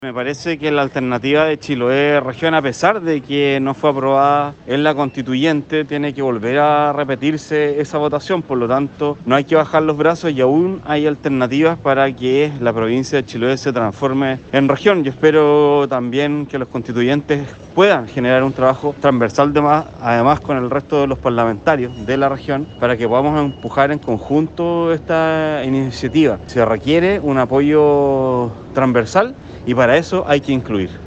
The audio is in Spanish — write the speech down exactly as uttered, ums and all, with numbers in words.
Me parece que la alternativa de Chiloé región, a pesar de que no fue aprobada en la constituyente, tiene que volver a repetirse esa votación. Por lo tanto, no hay que bajar los brazos y aún hay alternativas para que la provincia de Chiloé se transforme en región. Yo espero también que los constituyentes puedan generar un trabajo transversal de más, además con el resto de los parlamentarios de la región, para que podamos empujar en conjunto esta iniciativa. Se requiere un apoyo transversal y para eso hay que incluir.